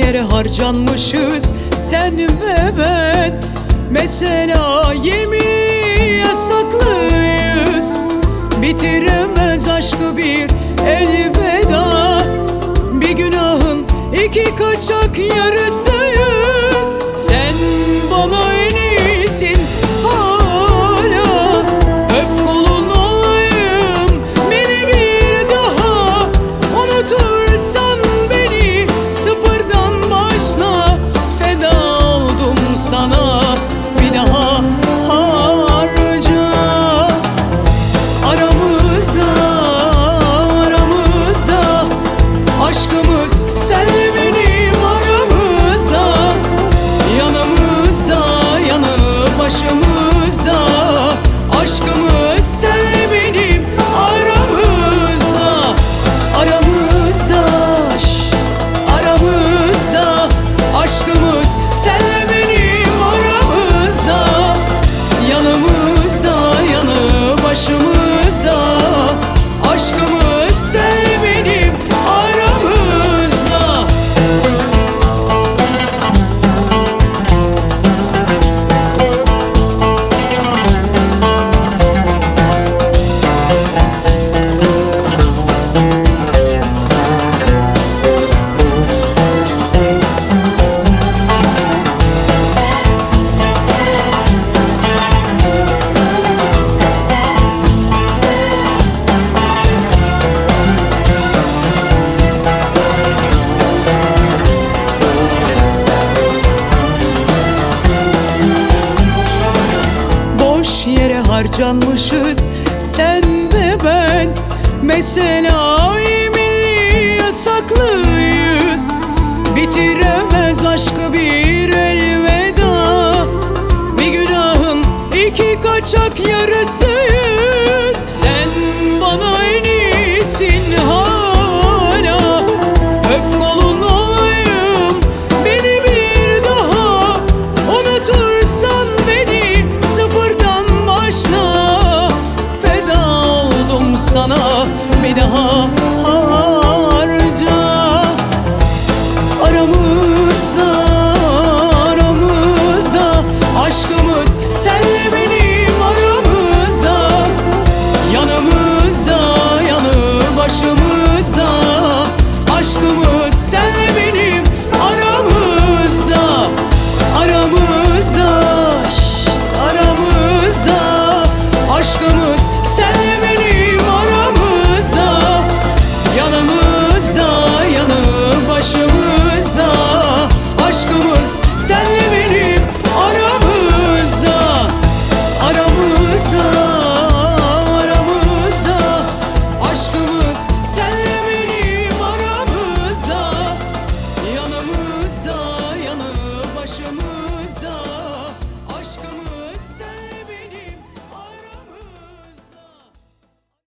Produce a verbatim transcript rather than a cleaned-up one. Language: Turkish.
yere harcanmışız sen ve ben. Mesela yemin yasaklıyız, bitiremez aşkı bir elveda. Bir günahın iki kaçak yarısıyız. Sen bana en iyisin hala, öp kolun olayım beni bir daha. Unutursan beni sıfırdan başla, feda oldum sana bir daha harca. Aramızda, aramızda aşkımız senle benim aramızda. Yanımızda, yanı başımızda aşkımız senle benim aramızda. Aramızda, şş, aramızda aşkımız senle benim aramızda. Yanımızda, yanı başımızda aşkımız senle benim aramızda. Boş yere harcanmışız sen ve ben. Mesela yeminli yasaklıyız, bitiremez aşkı bir elveda. Bir günahın iki kaçak yarısı